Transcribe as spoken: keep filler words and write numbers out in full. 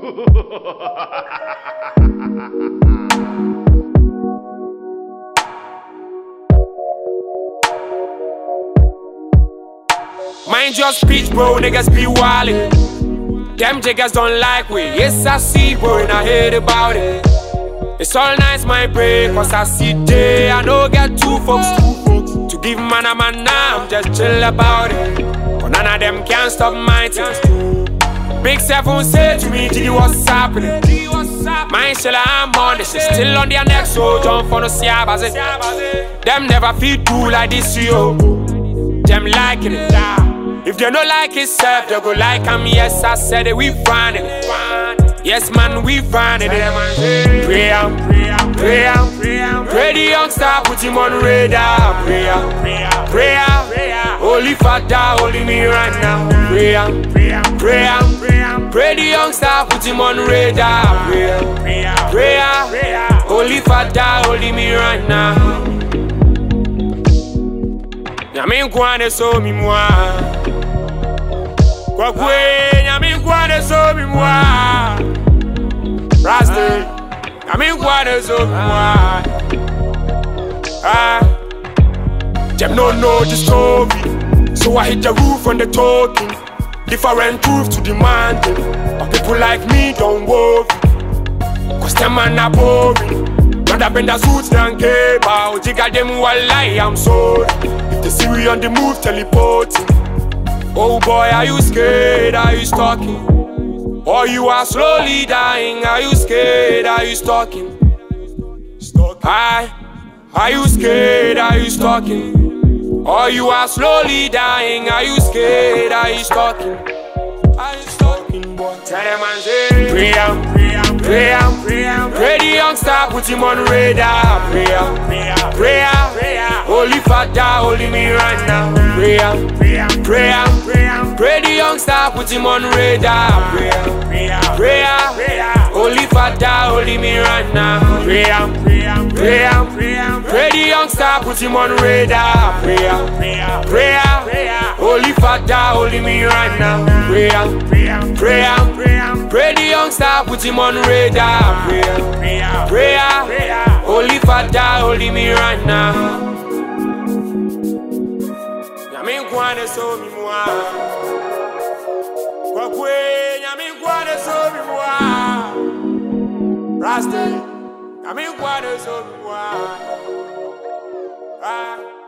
Mind your speech, bro, niggas be wildin'. Them jiggers don't like we. Yes, I see, bro, and I heard about it. It's all nice, my break, cause I see day. I know get two folks, two folks to give man a man now. I'm just chill about it. But none of them can stop my thing. Big Seven say to me, Jiggy, what's happening? My shella, I'm on this shit, still on their neck, so jump for no siabaze. Them never feel do like this, yo. Them liking it. If they don't like it, self, they go like I'm. Yes, I said it, we find it. Yes, man, we find it. Pray am, pray am, pray the youngster, put him on radar. Pray am, pray am, holy father, holding me right now. Pray am, pray am, pray the youngster, put him on radar. Pray am, pray am, holy father, holding me right now. Nyame nkwane so mi mwa Kwa kwe nyame nkwane so mi mwa Rasta Nyame nkwane so mi mwa Ah Them no know the story, so I hit the roof on the talking. Different proof to demanding, but people like me don't worry, cause them man are boring. Rather bend the suits than care about. Jigga them while lie, I'm sorry. If they see we on the move, teleporting. Oh boy, are you scared? Are you stalking? Or you are slowly dying? Are you scared? Are you stalking? Hi, are you scared? Are you stalking? Or you are slowly dying? Are you scared? Are you stalking? Are you stalking, boy? Tell them and say, pray am, pray am, pray am, pray am, pray the youngster, put him on radar. Pray am, pray am, pray am, pray am, holy father, holding me right now. Pray am, pray am, pray am, pray am, pray the youngster, put him on radar. Pray am, pray am, pray am, pray am, holy father, holding me right now. Pray am, pray am, pray am, pray am, pray the youngster, put him on radar. Pray am, pray am, pray am, pray am, holy father, holding me right now. Pray am, pray am, pray am, pray am, pray the youngster, put him on radar. Pray am, pray am, pray am, pray am, holy father, holding me right now. Nyame nkwane so mi mwa Kwa kwe nyame nkwane so mi mwa Rasta Nyame nkwane so mi mwa Ah